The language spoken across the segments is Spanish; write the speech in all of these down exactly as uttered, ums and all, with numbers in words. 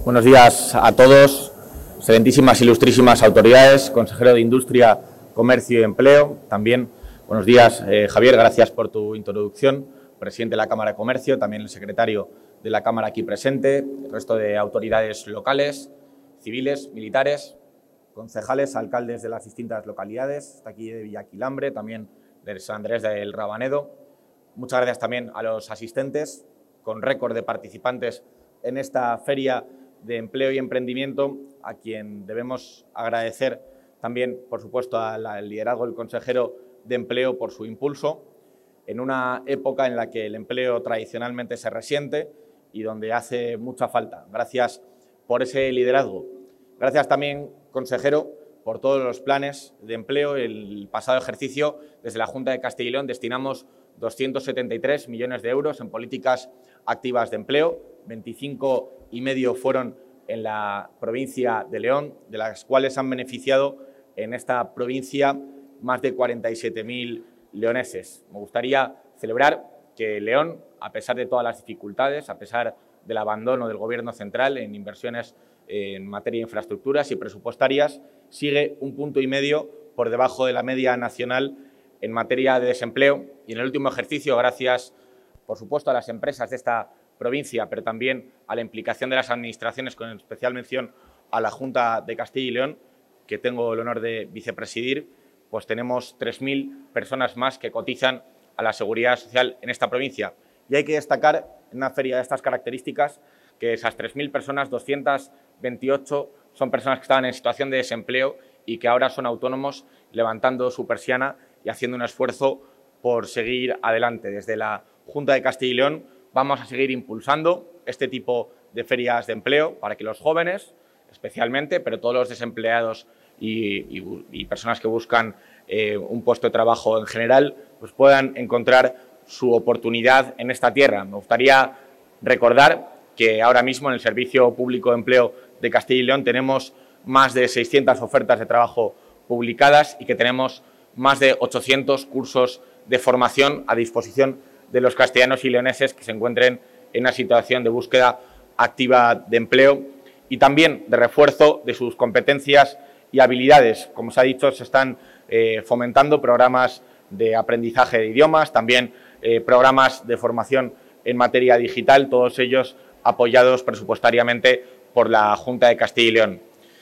Buenos días a todos, excelentísimas, ilustrísimas autoridades, consejero de Industria, Comercio y Empleo. También buenos días, eh, Javier, gracias por tu introducción, presidente de la Cámara de Comercio, también el secretario de la Cámara aquí presente, el resto de autoridades locales, civiles, militares, concejales, alcaldes de las distintas localidades, está aquí de Villaquilambre, también de San Andrés del Rabanedo. Muchas gracias también a los asistentes, con récord de participantes en esta feria de empleo y emprendimiento, a quien debemos agradecer también, por supuesto, al liderazgo del consejero de Empleo por su impulso, en una época en la que el empleo tradicionalmente se resiente y donde hace mucha falta. Gracias por ese liderazgo. Gracias también, consejero, por todos los planes de empleo. El pasado ejercicio, desde la Junta de Castilla y León, destinamos doscientos setenta y tres millones de euros en políticas activas de empleo, veinticinco y medio fueron en la provincia de León, de las cuales han beneficiado en esta provincia más de cuarenta y siete mil leoneses. Me gustaría celebrar que León, a pesar de todas las dificultades, a pesar del abandono del Gobierno central en inversiones en materia de infraestructuras y presupuestarias, sigue un punto y medio por debajo de la media nacional en materia de desempleo. Y en el último ejercicio, gracias, por supuesto, a las empresas de esta provincia, pero también a la implicación de las administraciones, con especial mención a la Junta de Castilla y León, que tengo el honor de vicepresidir, pues tenemos tres mil personas más que cotizan a la Seguridad Social en esta provincia. Y hay que destacar, en una feria de estas características, que esas tres mil personas, doscientas veintiocho son personas que estaban en situación de desempleo y que ahora son autónomos, levantando su persiana y haciendo un esfuerzo por seguir adelante. Desde la Junta de Castilla y León vamos a seguir impulsando este tipo de ferias de empleo para que los jóvenes, especialmente, pero todos los desempleados y, y, y personas que buscan eh, un puesto de trabajo en general, pues puedan encontrar su oportunidad en esta tierra. Me gustaría recordar que ahora mismo en el Servicio Público de Empleo de Castilla y León tenemos más de seiscientas ofertas de trabajo publicadas y que tenemos más de ochocientos cursos de formación a disposición de los castellanos y leoneses que se encuentren en una situación de búsqueda activa de empleo y también de refuerzo de sus competencias y habilidades. Como se ha dicho, se están eh, fomentando programas de aprendizaje de idiomas, también eh, programas de formación en materia digital, todos ellos apoyados presupuestariamente por la Junta de Castilla y León.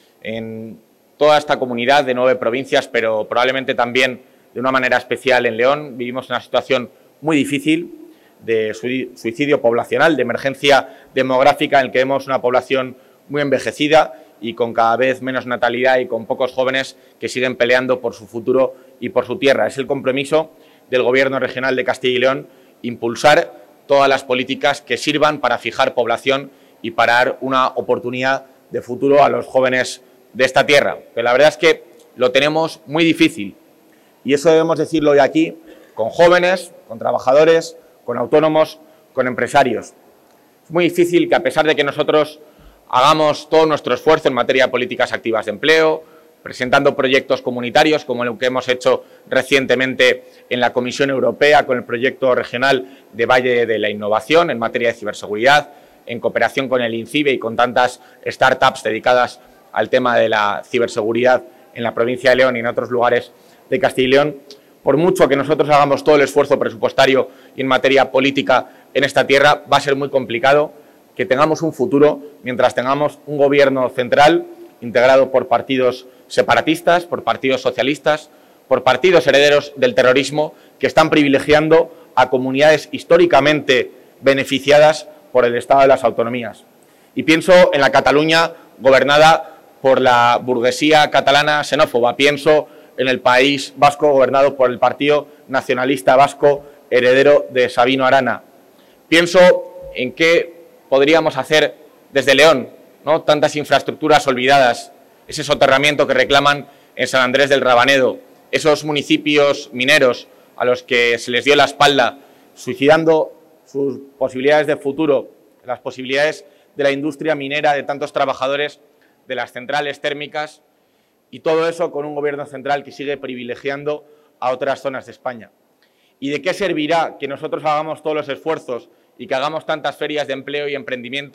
En toda esta comunidad de nueve provincias, pero probablemente también de una manera especial en León, vivimos una situación muy difícil de suicidio poblacional, de emergencia demográfica, en el que vemos una población muy envejecida y con cada vez menos natalidad y con pocos jóvenes que siguen peleando por su futuro y por su tierra. Es el compromiso del Gobierno regional de Castilla y León impulsar todas las políticas que sirvan para fijar población y para dar una oportunidad de futuro a los jóvenes de esta tierra. Pero la verdad es que lo tenemos muy difícil y eso debemos decirlo hoy aquí, con jóvenes, con trabajadores, con autónomos, con empresarios. Es muy difícil que, a pesar de que nosotros hagamos todo nuestro esfuerzo en materia de políticas activas de empleo, presentando proyectos comunitarios como el que hemos hecho recientemente en la Comisión Europea con el proyecto regional de Valle de la Innovación en materia de ciberseguridad, en cooperación con el INCIBE y con tantas startups dedicadas al tema de la ciberseguridad en la provincia de León y en otros lugares de Castilla y León. Por mucho que nosotros hagamos todo el esfuerzo presupuestario y en materia política en esta tierra, va a ser muy complicado que tengamos un futuro mientras tengamos un gobierno central integrado por partidos separatistas, por partidos socialistas, por partidos herederos del terrorismo que están privilegiando a comunidades históricamente beneficiadas por el Estado de las autonomías. Y pienso en la Cataluña gobernada por la burguesía catalana xenófoba, pienso en el País Vasco gobernado por el Partido Nacionalista Vasco heredero de Sabino Arana. Pienso en qué podríamos hacer desde León, ¿no? Tantas infraestructuras olvidadas, ese soterramiento que reclaman en San Andrés del Rabanedo, esos municipios mineros a los que se les dio la espalda, suicidando sus posibilidades de futuro, las posibilidades de la industria minera, de tantos trabajadores de las centrales térmicas, y todo eso con un gobierno central que sigue privilegiando a otras zonas de España. ¿Y de qué servirá que nosotros hagamos todos los esfuerzos y que hagamos tantas ferias de empleo y emprendimiento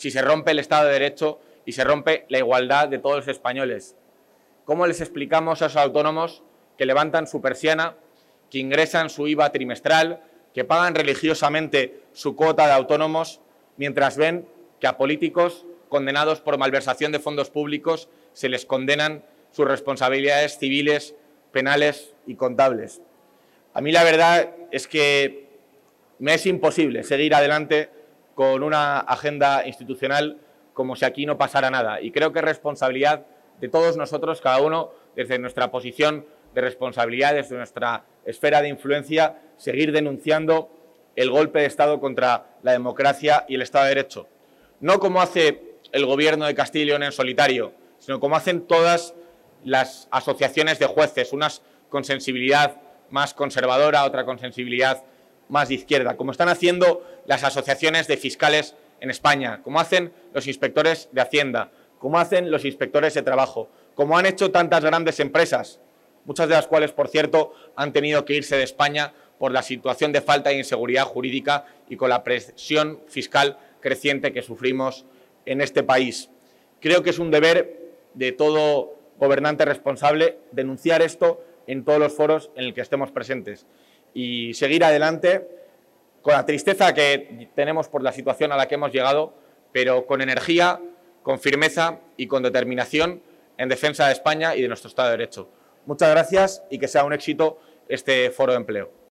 si se rompe el Estado de Derecho y se rompe la igualdad de todos los españoles? ¿Cómo les explicamos a esos autónomos que levantan su persiana, que ingresan su I V A trimestral, que pagan religiosamente su cuota de autónomos, mientras ven que a políticos condenados por malversación de fondos públicos se les condenan sus responsabilidades civiles, penales y contables? A mí la verdad es que me es imposible seguir adelante con una agenda institucional como si aquí no pasara nada, y creo que es responsabilidad de todos nosotros, cada uno desde nuestra posición de responsabilidad, desde nuestra esfera de influencia, seguir denunciando el golpe de Estado contra la democracia y el Estado de Derecho. No como hace el Gobierno de Castilla y León en solitario, sino como hacen todas las asociaciones de jueces, unas con sensibilidad más conservadora, otra con sensibilidad más de izquierda, como están haciendo las asociaciones de fiscales en España, como hacen los inspectores de Hacienda, como hacen los inspectores de trabajo, como han hecho tantas grandes empresas, muchas de las cuales, por cierto, han tenido que irse de España por la situación de falta de inseguridad jurídica y con la presión fiscal creciente que sufrimos en este país. Creo que es un deber de todo gobernante responsable denunciar esto en todos los foros en el que estemos presentes y seguir adelante con la tristeza que tenemos por la situación a la que hemos llegado, pero con energía, con firmeza y con determinación en defensa de España y de nuestro Estado de Derecho. Muchas gracias y que sea un éxito este foro de empleo.